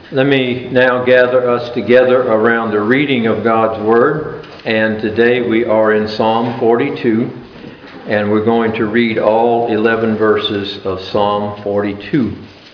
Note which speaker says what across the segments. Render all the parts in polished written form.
Speaker 1: Let me now gather us together around the reading of God's Word. And today we are in Psalm 42, and we're going to read all 11 verses of Psalm 42.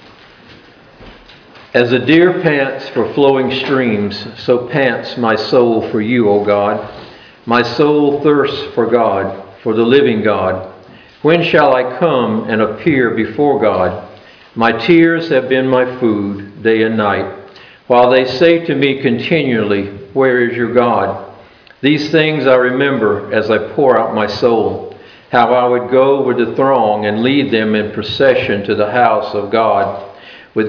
Speaker 1: As a deer pants for flowing streams, so pants my soul for you, O God. My soul thirsts for God, for the living God. When shall I come and appear before God? My tears have been my food day and night, while they say to me continually, where is your God? These things I remember as I pour out my soul, how I would go with the throng and lead them in procession to the house of God, with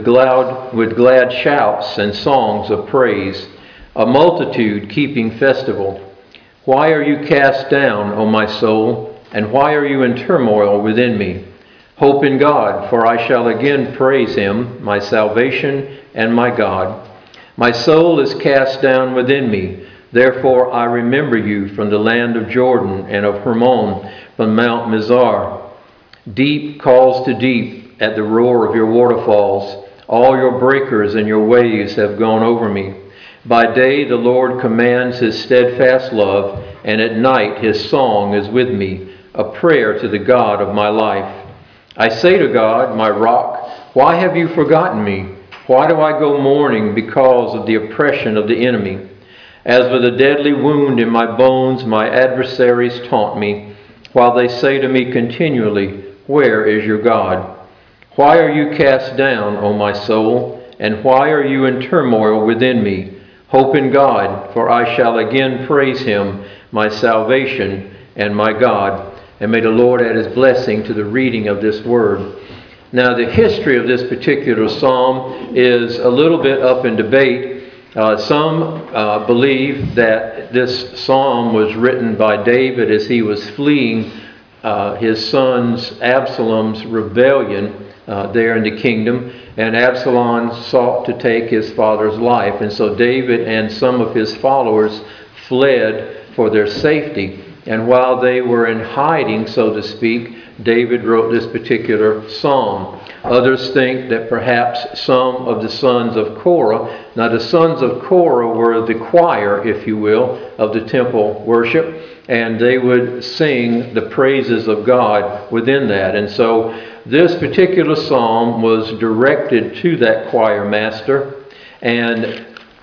Speaker 1: glad shouts and songs of praise, a multitude keeping festival. Why are you cast down, O my soul, and why are you in turmoil within me? Hope in God, for I shall again praise Him, my salvation and my God. My soul is cast down within me. Therefore I remember you from the land of Jordan and of Hermon, from Mount Mizar. Deep calls to deep at the roar of your waterfalls. All your breakers and your waves have gone over me. By day the Lord commands His steadfast love, and at night His song is with me, a prayer to the God of my life. I say to God, my rock, why have you forgotten me? Why do I go mourning because of the oppression of the enemy? As with a deadly wound in my bones, my adversaries taunt me, while they say to me continually, where is your God? Why are you cast down, O my soul, and why are you in turmoil within me? Hope in God, for I shall again praise Him, my salvation and my God. And may the Lord add His blessing to the reading of this word. Now, the history of this particular psalm is a little bit up in debate. Some believe that this psalm was written by David as he was fleeing his son's Absalom's rebellion there in the kingdom. And Absalom sought to take his father's life. And so David and some of his followers fled for their safety. And while they were in hiding, so to speak, David wrote this particular psalm. Others think that perhaps some of the sons of Korah, now the sons of Korah were the choir, if you will, of the temple worship, and they would sing the praises of God within that. And so this particular psalm was directed to that choir master, and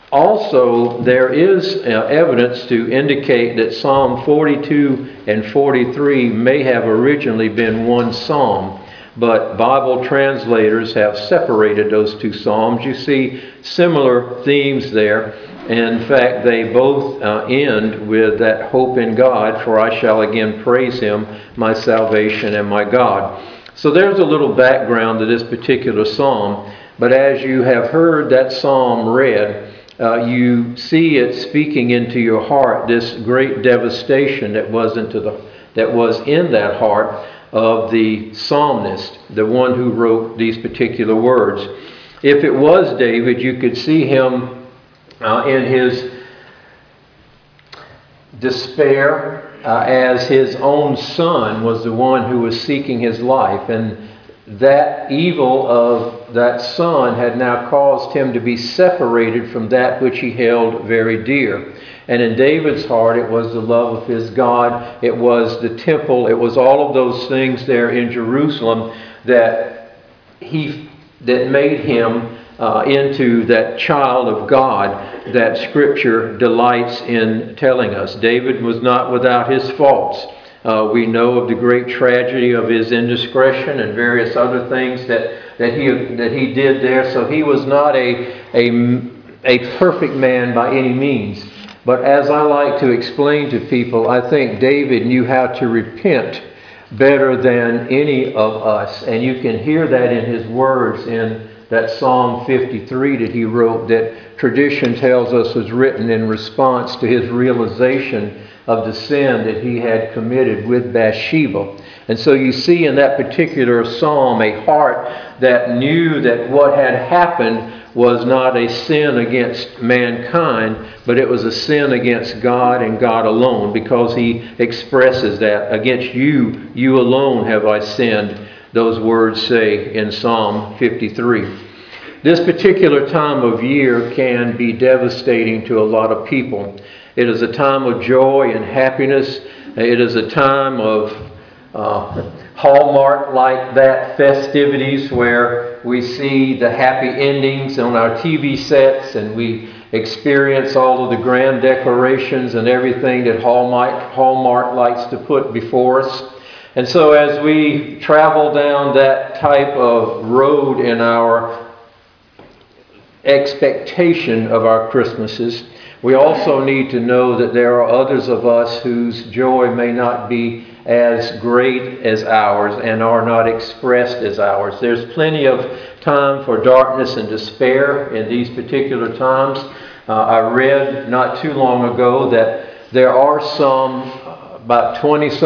Speaker 1: also, there is evidence to indicate that Psalm 42 and 43 may have originally been one psalm, but Bible translators have separated those two psalms. You see similar themes there. In fact, they both end with that hope in God, for I shall again praise Him, my salvation and my God. So there's a little background to this particular psalm, but as you have heard that psalm read, you see it speaking into your heart this great devastation that was in that heart of the psalmist, the one who wrote these particular words. If it was David, you could see him in his despair as his own son was the one who was seeking his life, and that evil of that son had now caused him to be separated from that which he held very dear. And in David's heart, it was the love of his God. It was the temple. It was all of those things there in Jerusalem that made him into that child of God that Scripture delights in telling us. David was not without his faults. We know of the great tragedy of his indiscretion and various other things that he did there. So he was not a perfect man by any means. But as I like to explain to people, I think David knew how to repent better than any of us. And you can hear that in his words in that Psalm 53 that he wrote, that tradition tells us was written in response to his realization of the sin that he had committed with Bathsheba. And so you see in that particular psalm a heart that knew that what had happened was not a sin against mankind, but it was a sin against God and God alone, because he expresses that, against you, you alone have I sinned, those words say in Psalm 53. This particular time of year can be devastating to a lot of people. It is a time of joy and happiness. It is a time of Hallmark like that festivities where we see the happy endings on our TV sets and we experience all of the grand decorations and everything that Hallmark likes to put before us. And so as we travel down that type of road in our expectation of our Christmases, we also need to know that there are others of us whose joy may not be as great as ours and are not expressed as ours. There's plenty of time for darkness and despair in these particular times. I read not too long ago that there are about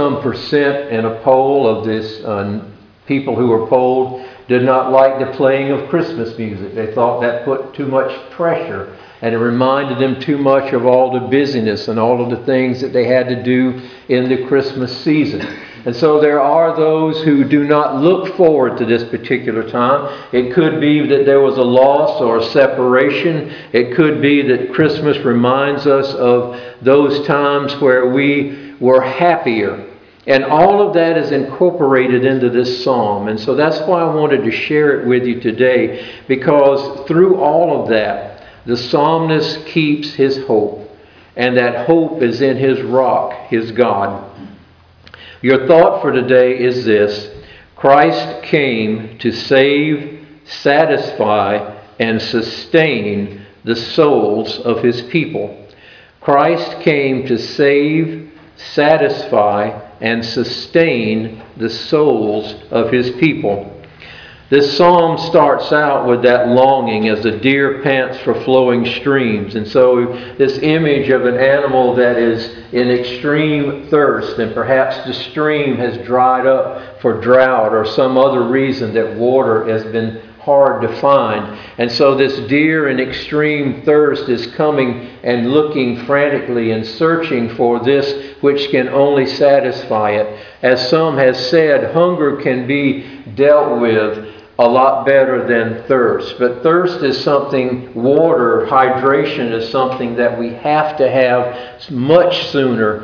Speaker 1: 20% in a poll of this people who were polled did not like the playing of Christmas music. They thought that put too much pressure and it reminded them too much of all the busyness and all of the things that they had to do in the Christmas season. And so there are those who do not look forward to this particular time. It could be that there was a loss or a separation. It could be that Christmas reminds us of those times where we were happier. And all of that is incorporated into this psalm. And so that's why I wanted to share it with you today, because through all of that, the psalmist keeps his hope, and that hope is in his rock, his God. Your thought for today is this: Christ came to save, satisfy, and sustain the souls of his people. Christ came to save, satisfy, and sustain the souls of his people. This psalm starts out with that longing as the deer pants for flowing streams. And so this image of an animal that is in extreme thirst, and perhaps the stream has dried up for drought or some other reason that water has been hard to find. And so this deer in extreme thirst is coming and looking frantically and searching for this which can only satisfy it. As some has said, hunger can be dealt with a lot better than thirst. But thirst is something, water, hydration is something that we have to have much sooner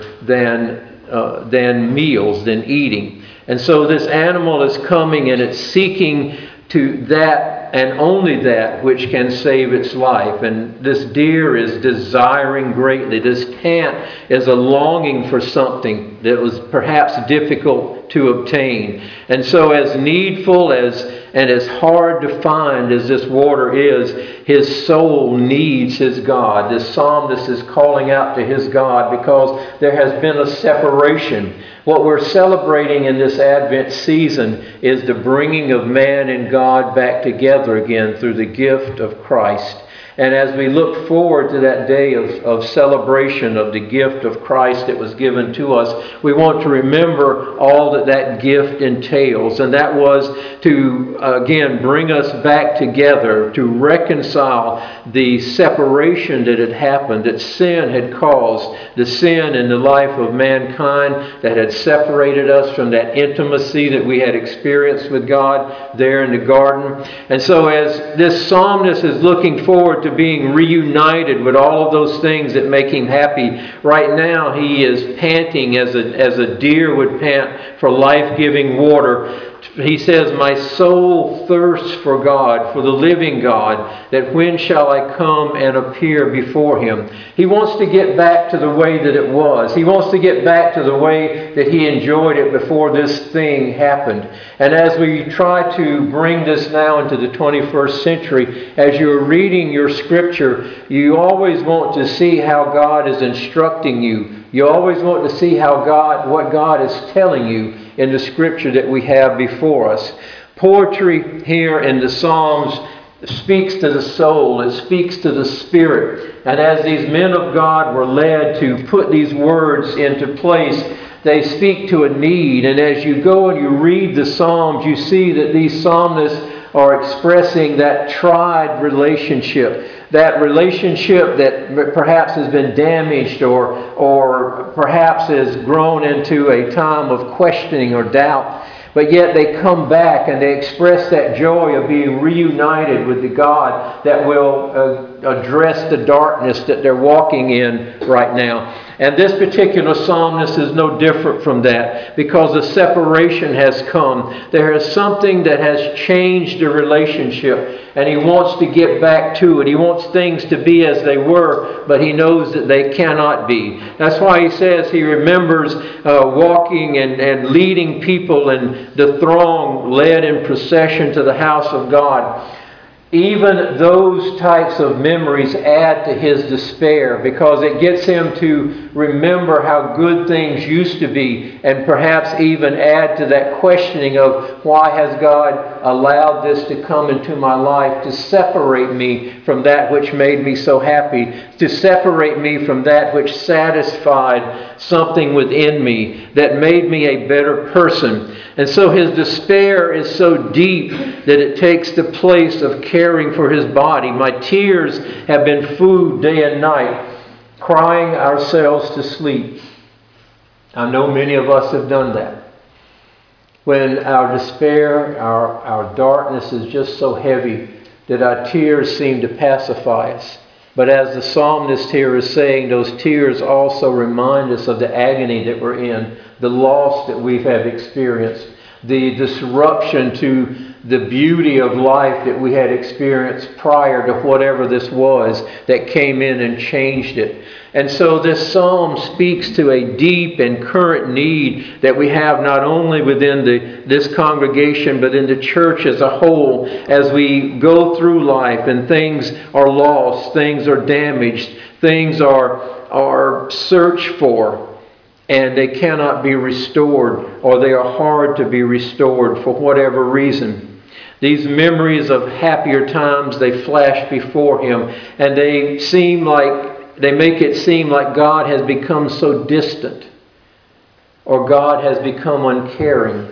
Speaker 1: than meals, than eating. And so this animal is coming and it's seeking to that and only that which can save its life. And this deer is desiring greatly. This pant is a longing for something that was perhaps difficult to obtain. And so as needful and as hard to find as this water is, his soul needs his God. This psalmist is calling out to his God because there has been a separation. What we're celebrating in this Advent season is the bringing of man and God back together again through the gift of Christ. And as we look forward to that day of celebration of the gift of Christ that was given to us, we want to remember all that gift entails. And that was to, again, bring us back together, to reconcile the separation that had happened, that sin had caused, the sin in the life of mankind that had separated us from that intimacy that we had experienced with God there in the garden. And so as this psalmist is looking forward to being reunited with all of those things that make him happy, right now he is panting as a deer would pant for life-giving water. He says, my soul thirsts for God, for the living God, that when shall I come and appear before him? He wants to get back to the way that it was. He wants to get back to the way that he enjoyed it before this thing happened. And as we try to bring this now into the 21st century, as you're reading your scripture, you always want to see how God is instructing you. You always want to see what God is telling you in the scripture that we have before us. Poetry here in the Psalms speaks to the soul. It speaks to the spirit. And as these men of God were led to put these words into place, they speak to a need. And as you go and you read the Psalms, you see that these psalmists are expressing that tried relationship. That relationship that perhaps has been damaged or perhaps has grown into a time of questioning or doubt. But yet they come back and they express that joy of being reunited with the God that will address the darkness that they're walking in right now. And this particular psalmist is no different from that, because the separation has come. There is something that has changed the relationship, and he wants to get back to it. He wants things to be as they were, but he knows that they cannot be. That's why he says he remembers walking and leading people, and the throng led in procession to the house of God. Even those types of memories add to his despair, because it gets him to remember how good things used to be, and perhaps even add to that questioning of, why has God allowed this to come into my life to separate me from that which made me so happy, to separate me from that which satisfied something within me that made me a better person. And so his despair is so deep that it takes the place of caring for his body. My tears have been food day and night, crying ourselves to sleep. I know many of us have done that. When our despair, our darkness is just so heavy that our tears seem to pacify us. But as the psalmist here is saying, those tears also remind us of the agony that we're in, the loss that we have experienced, the disruption to the beauty of life that we had experienced prior to whatever this was that came in and changed it. And so this psalm speaks to a deep and current need that we have not only within this congregation, but in the church as a whole, as we go through life and things are lost, things are damaged, things are searched for, and they cannot be restored, or they are hard to be restored for whatever reason. These memories of happier times, they flash before him, and they make it seem like God has become so distant, or God has become uncaring,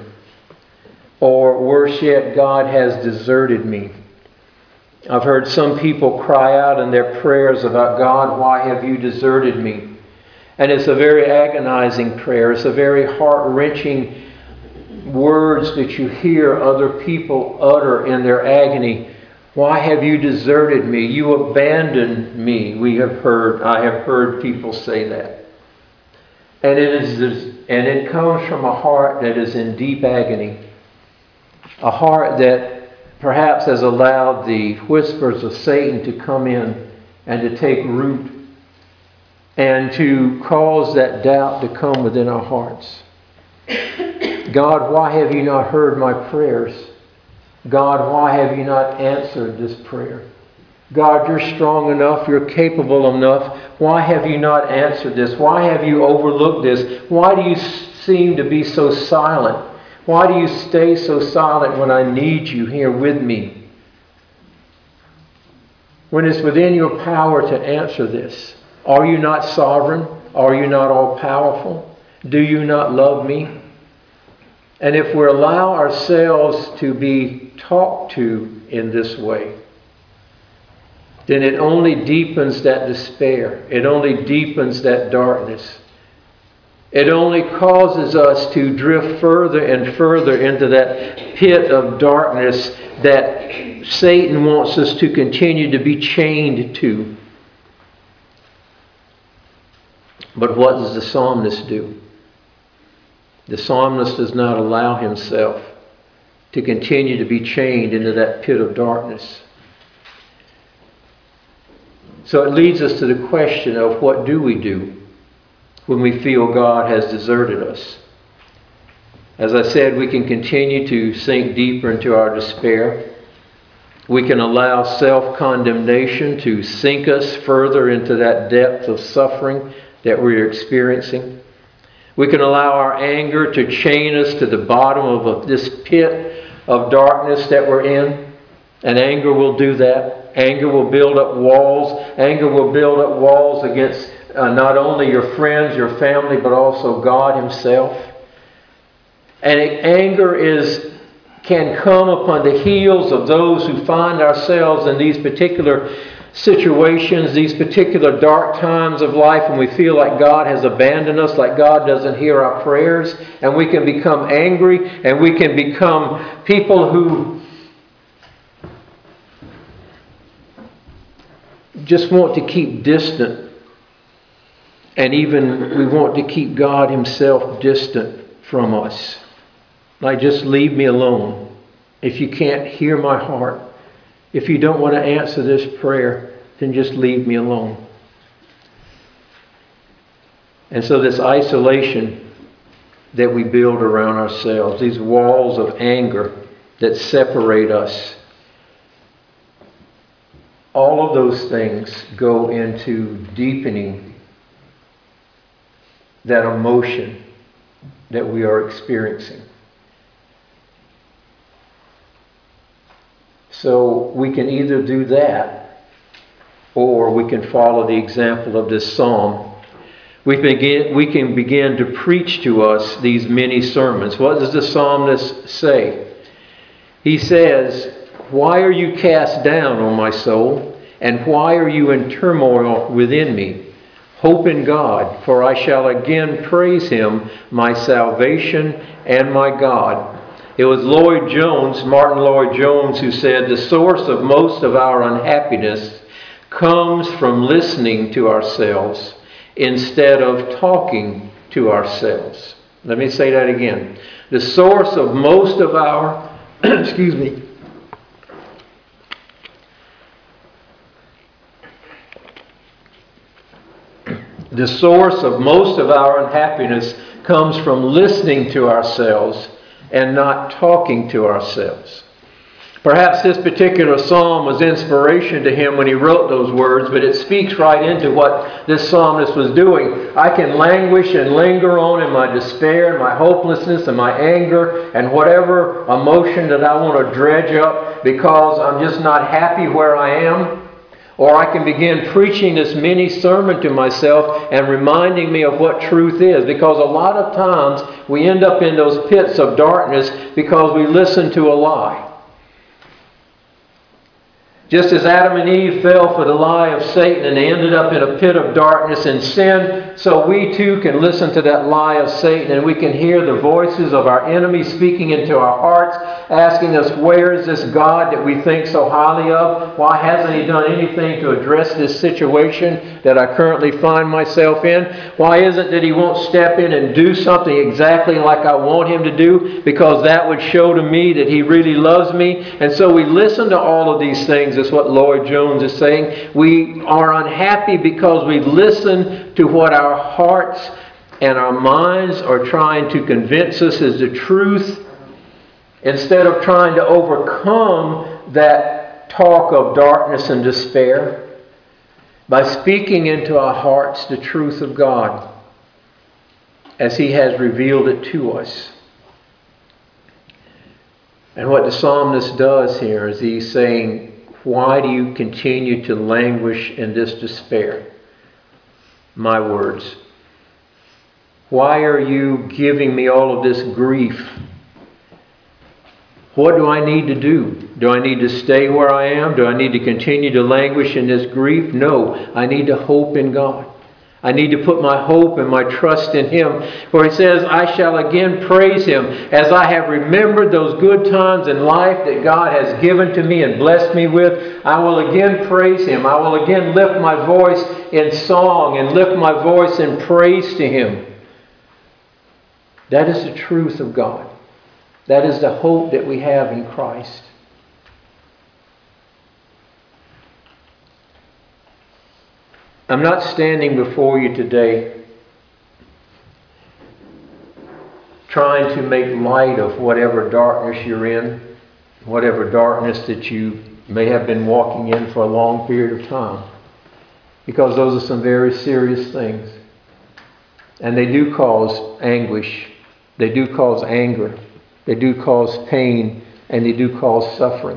Speaker 1: or worse yet, God has deserted me. I've heard some people cry out in their prayers about, God, why have you deserted me? And it's a very agonizing prayer. It's a very heart-wrenching words that you hear other people utter in their agony. Why have you deserted me? You abandoned me. I have heard people say that. And it comes from a heart that is in deep agony. A heart that perhaps has allowed the whispers of Satan to come in and to take root, and to cause that doubt to come within our hearts. God, why have you not heard my prayers? God, why have you not answered this prayer? God, you're strong enough, you're capable enough. Why have you not answered this? Why have you overlooked this? Why do you seem to be so silent? Why do you stay so silent when I need you here with me? When it's within your power to answer this. Are you not sovereign? Are you not all-powerful? Do you not love me? And if we allow ourselves to be talked to in this way, then it only deepens that despair. It only deepens that darkness. It only causes us to drift further and further into that pit of darkness that Satan wants us to continue to be chained to. But what does the psalmist do? The psalmist does not allow himself to continue to be chained into that pit of darkness. So it leads us to the question of, what do we do when we feel God has deserted us? As I said, we can continue to sink deeper into our despair. We can allow self-condemnation to sink us further into that depth of suffering that we're experiencing. We can allow our anger to chain us to the bottom of this pit of darkness that we're in. And anger will do that. Anger will build up walls. Anger will build up walls against not only your friends, your family, but also God Himself. And anger can come upon the heels of those who find ourselves in these particular situations, these particular dark times of life when we feel like God has abandoned us, like God doesn't hear our prayers, and we can become angry, and we can become people who just want to keep distant, and even we want to keep God Himself distant from us. Like, just leave me alone. If you can't hear my heart, if you don't want to answer this prayer, then just leave me alone. And so this isolation that we build around ourselves, these walls of anger that separate us, all of those things go into deepening that emotion that we are experiencing. So we can either do that, or we can follow the example of this psalm. We can begin to preach to us these many sermons. What does the psalmist say? He says, "Why are you cast down, O my soul? And why are you in turmoil within me? Hope in God, for I shall again praise Him, my salvation and my God." It was Martin Lloyd Jones, who said, "The source of most of our unhappiness comes from listening to ourselves instead of talking to ourselves." Let me say that again. The source of most of our, The source of most of our unhappiness comes from listening to ourselves and not talking to ourselves. Perhaps this particular psalm was inspiration to him when he wrote those words, but it speaks right into what this psalmist was doing. I can languish and linger on in my despair and my hopelessness and my anger and whatever emotion that I want to dredge up because I'm just not happy where I am. Or I can begin preaching this mini sermon to myself and reminding me of what truth is. Because a lot of times we end up in those pits of darkness because we listen to a lie. Just as Adam and Eve fell for the lie of Satan and they ended up in a pit of darkness and sin, so we too can listen to that lie of Satan and we can hear the voices of our enemies speaking into our hearts, asking us, where is this God that we think so highly of? Why hasn't He done anything to address this situation that I currently find myself in? Why isn't that He won't step in and do something exactly like I want Him to do? Because that would show to me that He really loves me. And so we listen to all of these things. That's what Lloyd Jones is saying. We are unhappy because we listen to what our hearts and our minds are trying to convince us is the truth, instead of trying to overcome that talk of darkness and despair by speaking into our hearts the truth of God as He has revealed it to us. And what the psalmist does here is he's saying, why do you continue to languish in this despair? My words. Why are you giving me all of this grief? What do I need to do? Do I need to stay where I am? Do I need to continue to languish in this grief? No, I need to hope in God. I need to put my hope and my trust in Him. For He says, I shall again praise Him as I have remembered those good times in life that God has given to me and blessed me with. I will again praise Him. I will again lift my voice in song and lift my voice in praise to Him. That is the truth of God. That is the hope that we have in Christ. I'm not standing before you today trying to make light of whatever darkness you're in, whatever darkness that you may have been walking in for a long period of time. Because those are some very serious things. And they do cause anguish. They do cause anger. They do cause pain. And they do cause suffering.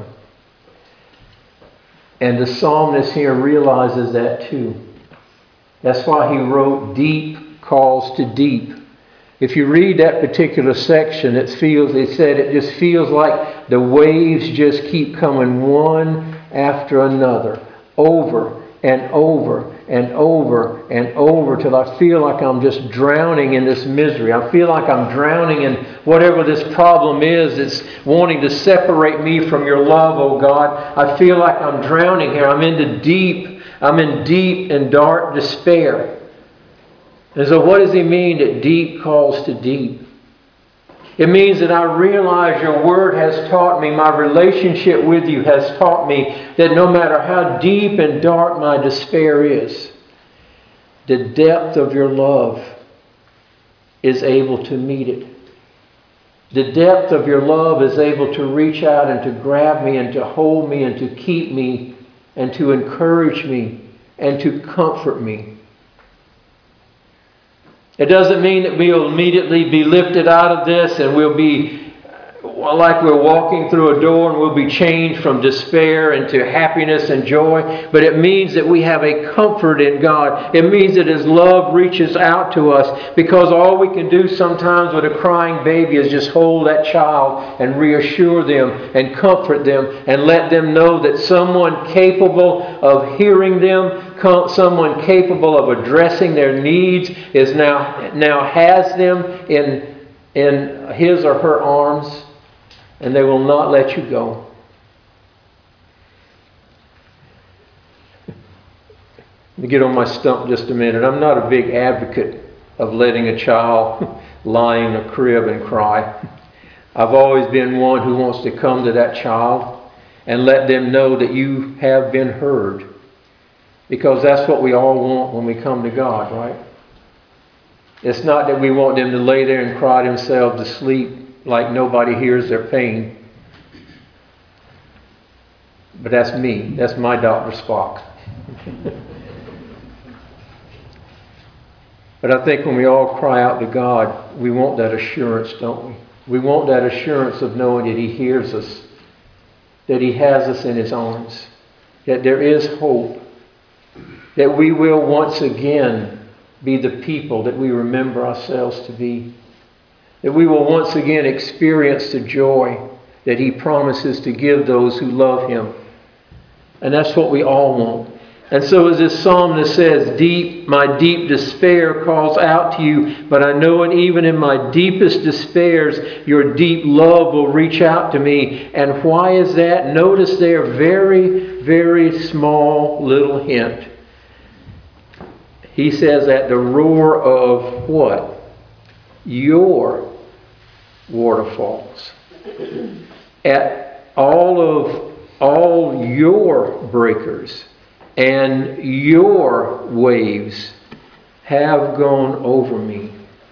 Speaker 1: And the psalmist here realizes that too. That's why he wrote, deep calls to deep. If you read that particular section, it just feels like the waves just keep coming one after another. over and over and over and over till I feel like I'm just drowning in this misery. I feel like I'm drowning in whatever this problem is that's wanting to separate me from your love, oh God. I feel like I'm drowning here. I'm in deep and dark despair. And so what does he mean that deep calls to deep? It means that I realize your word has taught me, my relationship with you has taught me that no matter how deep and dark my despair is, the depth of your love is able to meet it. The depth of your love is able to reach out and to grab me and to hold me and to keep me and to encourage me and to comfort me. It doesn't mean that we'll immediately be lifted out of this and we'll be like we're walking through a door and we'll be changed from despair into happiness and joy. But it means that we have a comfort in God. It means that His love reaches out to us, because all we can do sometimes with a crying baby is just hold that child and reassure them and comfort them and let them know that someone capable of hearing them, someone capable of addressing their needs is now has them in his or her arms, and they will not let you go. Let me get on my stump just a minute. I'm not a big advocate of letting a child lie in a crib and cry. I've always been one who wants to come to that child and let them know that you have been heard. Because that's what we all want when we come to God, right? It's not that we want them to lay there and cry themselves to sleep like nobody hears their pain. But that's me. That's my Dr. Spock. But I think when we all cry out to God, we want that assurance, don't we? We want that assurance of knowing that He hears us, that He has us in His arms, that there is hope, that we will once again be the people that we remember ourselves to be, that we will once again experience the joy that He promises to give those who love Him. And that's what we all want. And so as this psalm that says, my deep despair calls out to you, but I know and even in my deepest despairs, your deep love will reach out to me. And why is that? Notice there, very, very small little hint. He says at the roar of what? Your waterfalls. At all your breakers and your waves have gone over me.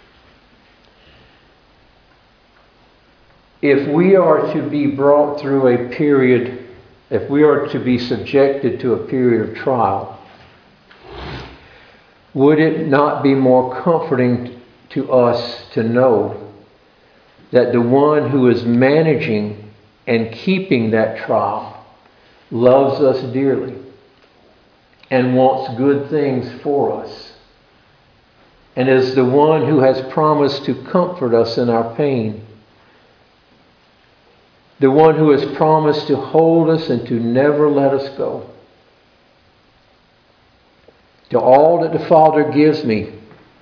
Speaker 1: If we are to be brought through a period, if we are to be subjected to a period of trial, would it not be more comforting to us to know that the one who is managing and keeping that trial loves us dearly and wants good things for us, and is the one who has promised to comfort us in our pain, the one who has promised to hold us and to never let us go? To all that the Father gives me,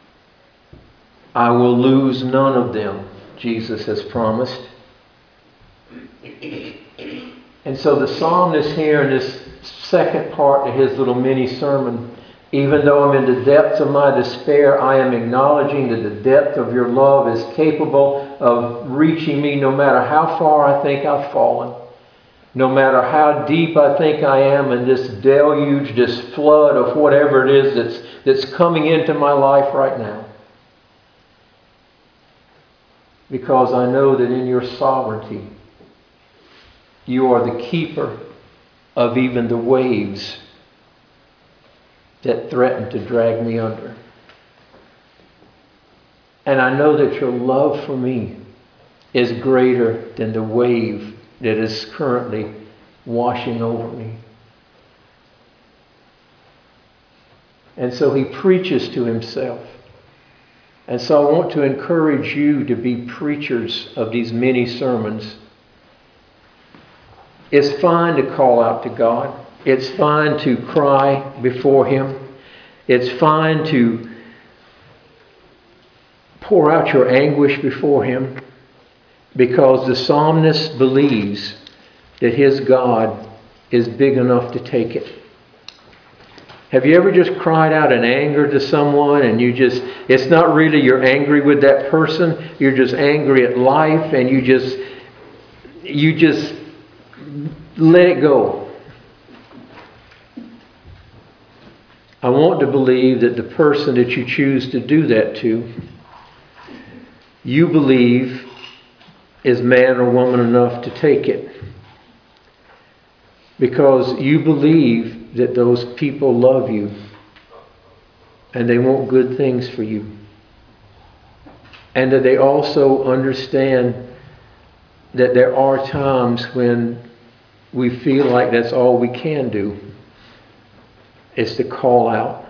Speaker 1: I will lose none of them, Jesus has promised. And so the psalmist here in this second part of his little mini sermon, even though I'm in the depths of my despair, I am acknowledging that the depth of your love is capable of reaching me no matter how far I think I've fallen. No matter how deep I think I am in this deluge, this flood of whatever it is that's coming into my life right now. Because I know that in your sovereignty, you are the keeper of even the waves that threaten to drag me under. And I know that your love for me is greater than the wave that is currently washing over me. And so he preaches to himself. And so I want to encourage you to be preachers of these mini sermons. It's fine to call out to God. It's fine to cry before Him. It's fine to pour out your anguish before Him, because the psalmist believes that his God is big enough to take it. Have you ever just cried out in anger to someone and it's not really you're angry with that person, you're just angry at life, and you just let it go? I want to believe that the person that you choose to do that to, you believe is man or woman enough to take it. Because you believe that those people love you and they want good things for you. And that they also understand that there are times when we feel like that's all we can do, is to call out.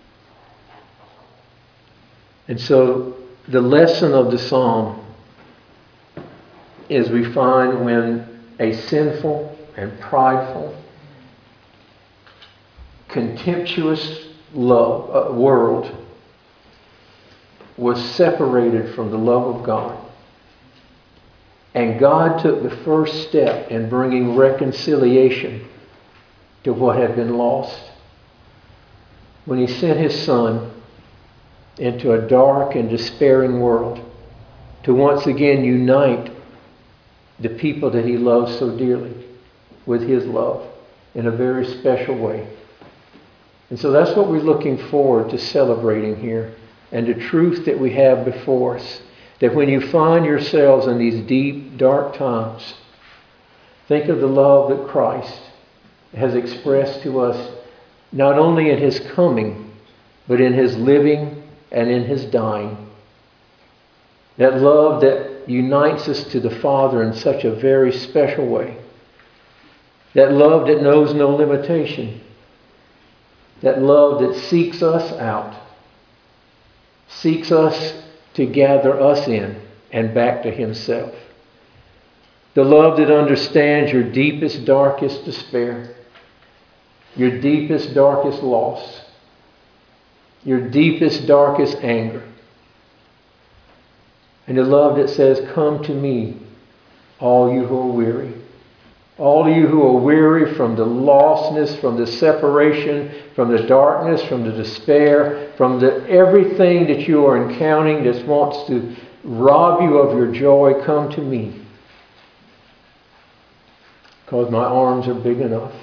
Speaker 1: And so the lesson of the psalm is we find when a sinful and prideful, contemptuous world was separated from the love of God. And God took the first step in bringing reconciliation to what had been lost when He sent His Son into a dark and despairing world to once again unite the people that He loves so dearly with His love in a very special way. And so that's what we're looking forward to celebrating here, and the truth that we have before us, that when you find yourselves in these deep, dark times, think of the love that Christ has expressed to us, not only in His coming, but in His living and in His dying. That love that unites us to the Father in such a very special way. That love that knows no limitation. That love that seeks us out. Seeks us to gather us in and back to Himself. The love that understands your deepest, darkest despair. Your deepest, darkest loss. Your deepest, darkest anger. And the love that says, "Come to me, all you who are weary." All of you who are weary from the lostness, from the separation, from the darkness, from the despair, from everything that you are encountering that wants to rob you of your joy, come to me. Because my arms are big enough.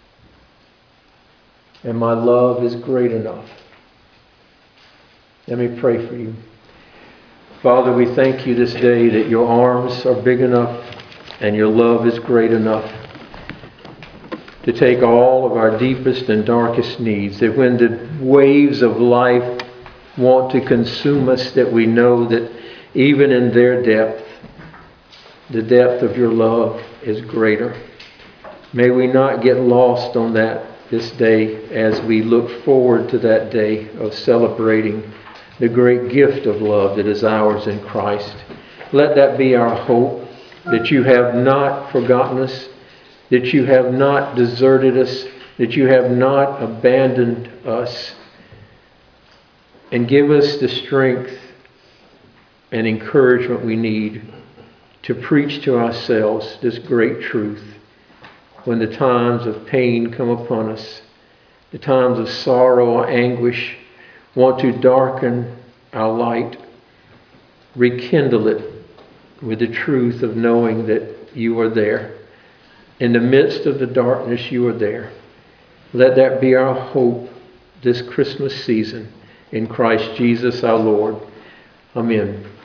Speaker 1: And my love is great enough. Let me pray for you. Father, we thank you this day that your arms are big enough and your love is great enough to take all of our deepest and darkest needs. That when the waves of life want to consume us, that we know that even in their depth, the depth of your love is greater. May we not get lost on that this day as we look forward to that day of celebrating the great gift of love that is ours in Christ. Let that be our hope, that you have not forgotten us, that you have not deserted us, that you have not abandoned us. And give us the strength and encouragement we need to preach to ourselves this great truth when the times of pain come upon us, the times of sorrow or anguish want to darken our light. Rekindle it with the truth of knowing that you are there. In the midst of the darkness, you are there. Let that be our hope this Christmas season. In Christ Jesus our Lord. Amen.